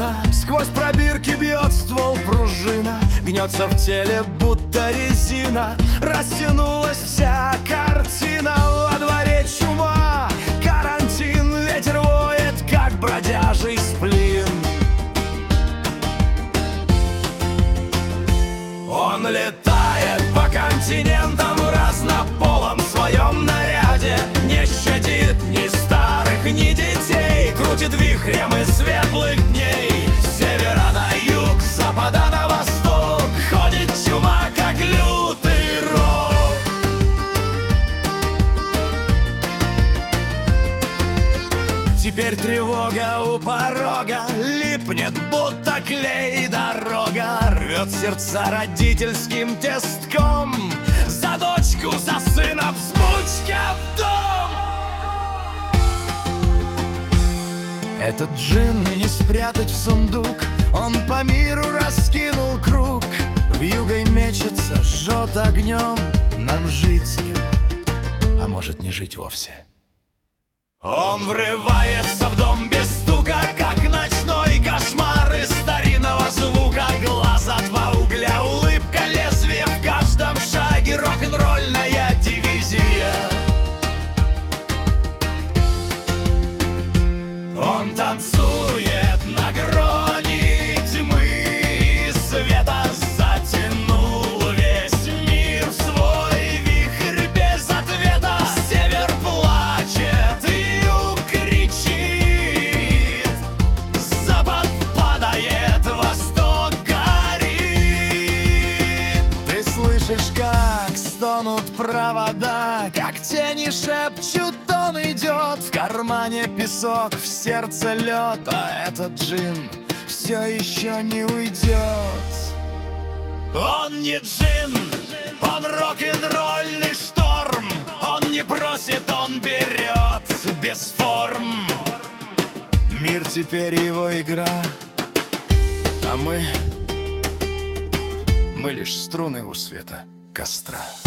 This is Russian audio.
спина, сквозь пробирки бьет ствол пружина, гнется в теле, будто резина. Растянулась вся картина, во дворе чума, карантин, ветер воет, как бродяжий сплин. Он летает по континентам в разнополом своем наряде, не щадит ни старых, ни детей, крутит вихрем из светлых дней. С севера на юг, с запада на восток, ходит чума, как лютый рок. Теперь тревога у порога, липнет, будто клей дорога, рвет сердца родительским тестком. За дочку, за сына взбучка в дом. Этот джин не спрятать в сундук, он по миру раскинул круг. Вьюгой мечется, жжет огнем, нам жить с ним, а может не жить вовсе. Он врывается в дом без стука, как ночной кошмар из старинного звука. Глаза два угля, улыбка, лезвие в каждом шаге, рок-н-ролльная дивизия. Он танцует на грани тьмы и света, затянул весь мир в свой вихрь без ответа. Север плачет, юг кричит, запад падает, восток горит. Ты слышишь, как стонут провода, как тени шепчут, он идет. В кармане песок, в сердце лед, а этот джин все еще не уйдет. Он не джин, он рок-н-ролльный шторм. Он не просит, он берет без форм. Мир теперь его игра, а мы лишь струны у света костра.